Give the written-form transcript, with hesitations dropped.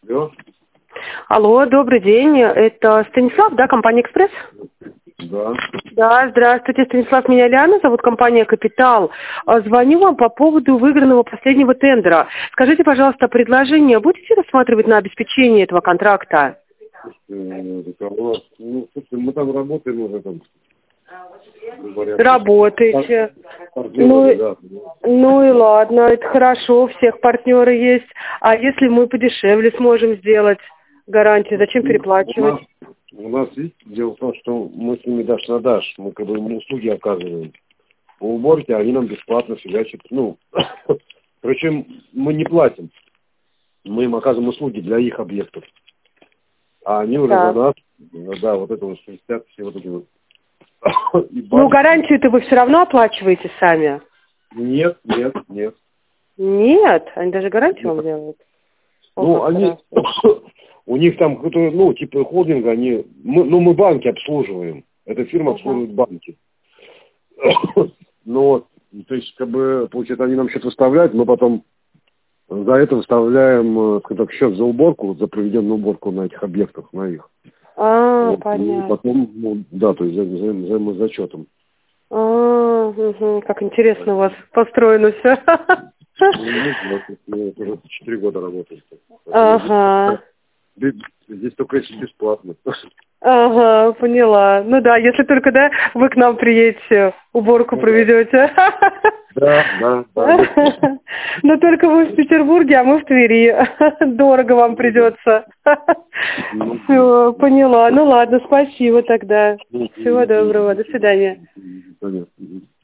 Алло. Алло, добрый день. Это Станислав, да, компания «Экспресс»? Да. Да, здравствуйте, Станислав, меня Лиана зовут, компания «Капитал». Звоню вам по поводу выигранного последнего тендера. Скажите, пожалуйста, предложение будете рассматривать на обеспечение этого контракта? Ну, слушайте, мы там работаем уже там. Работаете. Партнеры, да. Ну и ладно, это хорошо, у всех партнеры есть. А если мы подешевле сможем сделать гарантию, зачем переплачивать? У нас, видите, дело в том, что мы с ними дашь на дашь. Мы как бы им услуги оказываем. По уборке они нам бесплатно фигачат. Ну, причем мы не платим. Мы им оказываем услуги для их объектов. А они уже за нас, да, вот это вот шелестят, все вот эти вот. Ну, гарантию-то вы все равно оплачиваете сами? Нет. Нет, они даже гарантию вам делают? Ну, они, у них там, ну, типа холдинга, мы банки обслуживаем. Эта фирма обслуживает банки. Ну вот, то есть, как бы, получается, они нам счет выставляют, мы потом за это выставляем, скажем так, счет за уборку, за проведенную уборку на этих объектах, на их. Вот, Понятно. и потом, ну, да, то есть взаимозачетом. Как интересно у вас построено все. Ну, уже 4 года работаю. Ага. Здесь только если бесплатно. Ага, поняла. Ну да, если только, да, вы к нам приедете, уборку проведете. Да. Но только вы в Петербурге, а мы в Твери. Дорого вам придется. Все, поняла. Ну ладно, спасибо тогда. Всего доброго, до свидания. Понятно.